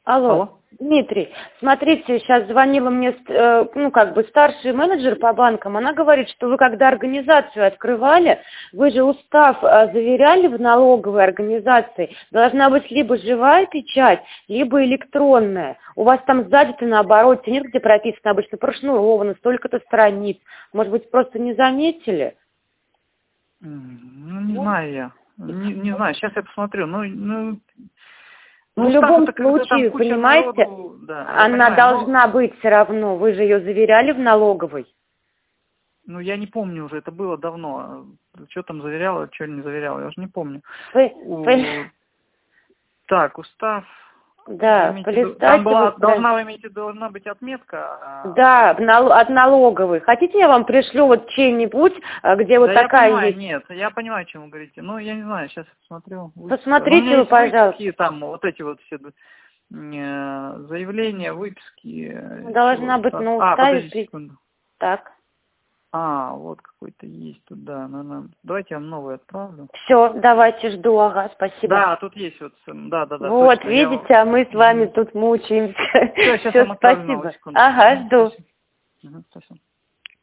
Алло, Алло. Дмитрий, смотрите, сейчас звонила мне, старший менеджер по банкам, она говорит, что вы когда организацию открывали, вы же устав заверяли в налоговой организации, должна быть либо живая печать, либо электронная. У вас там сзади-то на обороте нет, где прописано обычно прошнуровано, столько-то страниц. Может быть, просто не заметили? Ну, не знаю я. Не знаю, сейчас я посмотрю. В любом случае, там куча понимаете, народу, да, она понимаю, должна быть все равно. Вы же ее заверяли в налоговой. Ну, я не помню уже, это было давно. Что там заверяла, что не заверяла, я уже не помню. Так, устав. Да, полистайте. Должна быть отметка. Да, от налоговой. Хотите, я вам пришлю вот чей-нибудь, где вот такая я понимаю, есть? Нет, я понимаю, о чем вы говорите. Ну, я не знаю, сейчас я посмотрю. Посмотрите вы, пожалуйста. Выписки, там вот эти вот все заявления, выписки. Должна быть на уставе. Подождите секунду. Так. Вот какой-то есть тут, да. Давайте я вам новый отправлю. Все, давайте, жду, ага, спасибо. Да, тут есть вот, да. Вот, точно, видите, а мы с вами тут мучаемся. Все, сейчас я вам отправлю новую, спасибо. секунду. Ага, жду. Спасибо.